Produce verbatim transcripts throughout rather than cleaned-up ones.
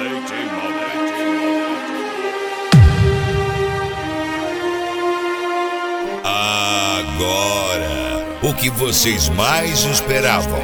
Agora, o que vocês mais esperavam?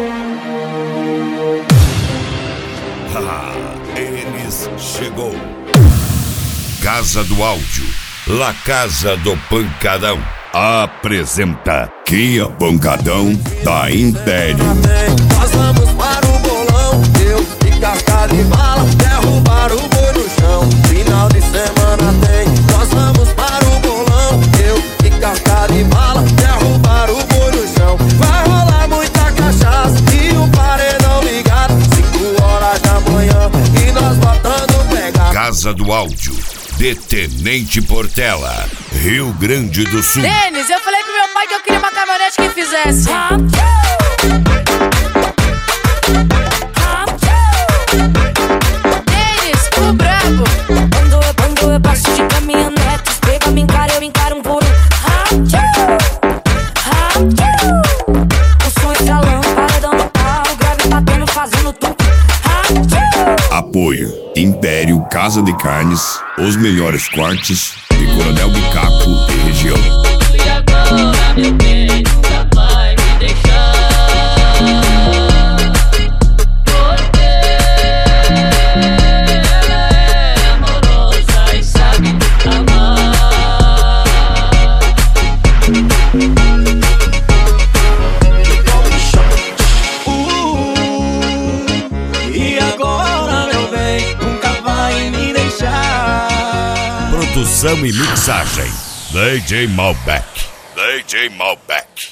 Ah, eles chegou. Casa do Áudio, La Casa do Pancadão. Apresenta Kia Pancadão da Império. Nós vamos para o bolão, eu e casca de bala, derrubar o boi no chão. Final de semana tem, nós vamos para o bolão, eu e casca de bala, derrubar o boi no chão. Vai rolar muita cachaça e um paredão ligado, cinco horas da manhã e nós botando pegada. Casa do Áudio de Tenente Portela, Rio Grande do Sul. Denis, eu falei pro meu pai que eu queria uma caminhonete que fizesse Denis, o brabo. Quando eu, quando eu passo de caminhonete, pega, me encara, eu encaro um por um. O som estralando, paredão no pau, grave batendo, fazendo tudo. Apoio Império Casa de Carnes, os melhores cortes de Coronel Bicaco e região. E agora, meu bem, nunca vai me deixar. Porque ela é amorosa e sabe amar. Uh, e agora, meu bem, nunca vai me deixar. Produção e mixagem, D J Malbec. D J Malbec.